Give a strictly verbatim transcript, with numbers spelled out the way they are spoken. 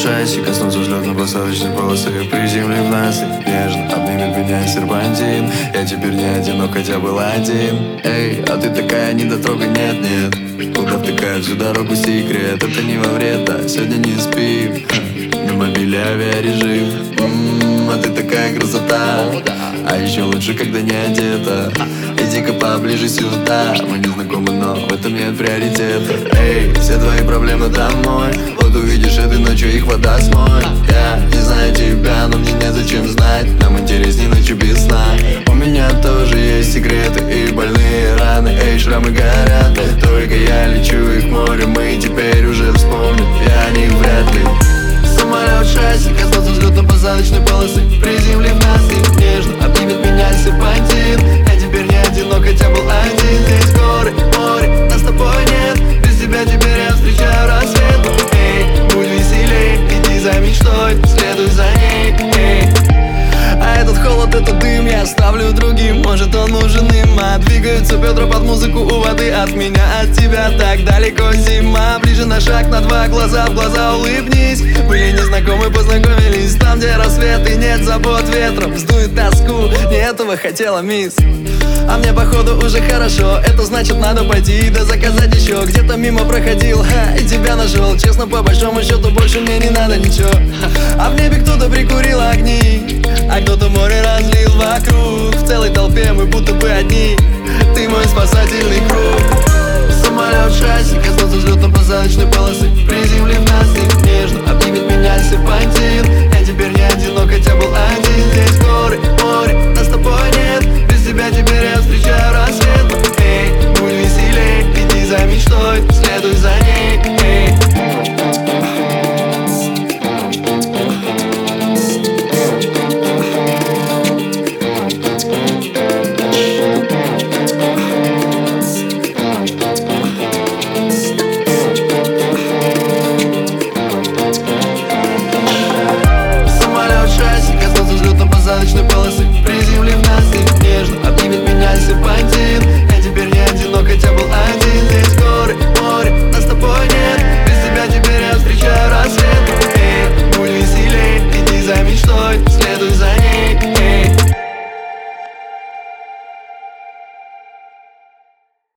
шасси, коснуться взлетно-посадочной полосы, приземлив нас и нежно обнимет меня серпантин. Я теперь не одинок, хотя был один. Эй, а ты такая недотрога, нет-нет. Куда втыкают всю дорогу секрет? Это не во вред, а сегодня не спим. На мобиле авиарежим. М-м, а ты такая красота. А еще лучше, когда не одета. Иди-ка поближе сюда. Мы не знакомы, но в этом нет приоритета. Эй, все твои проблемы домой. Вот увидишь этой ночью, их вода смоет. Я не знаю тебя, но мне незачем знать. Нам интересней ночью без сна. У меня тоже есть секреты и больные раны. Эй, шрамы горят, только я лечу их морем. И теперь уже вспомнят, я о них вряд ли. Самолет шасси, коснуться взлетно-посадочной полосы, приземлив нас и нежно обнимет меня серпантин. Я теперь не одинок, хотя был один. Здесь горы, море, нас с тобой нет. Без тебя теперь я встречаю рассвет. Эй, будь веселей, иди за мечтой, следуй за ней. Эй. А этот холод, этот дым я оставлю другим. Может, он нужен им, а двигаются бедра под музыку у воды. От меня, от тебя так далеко зима. Ближе на шаг, на два, глаза в глаза улыбнись. Были незнакомы, познакомились там, где рассвет и нет забот. Ветром сдует тоску, не этого хотела мисс. А мне походу уже хорошо, это значит надо пойти да заказать еще. Где-то мимо проходил, ха, и тебя нашел. Честно, по большому счету, больше мне не надо ничего. А в небе кто-то прикурил огни, а кто-то море разлил вокруг. В целой толпе мы будто бы одни. Ты мой спасательный круг. Самолет шасси, коснуться взлетно-посадочной полосы, приземлив нас и нежно обнимет меня серпантин. Я теперь не одинок, хотя был один. Здесь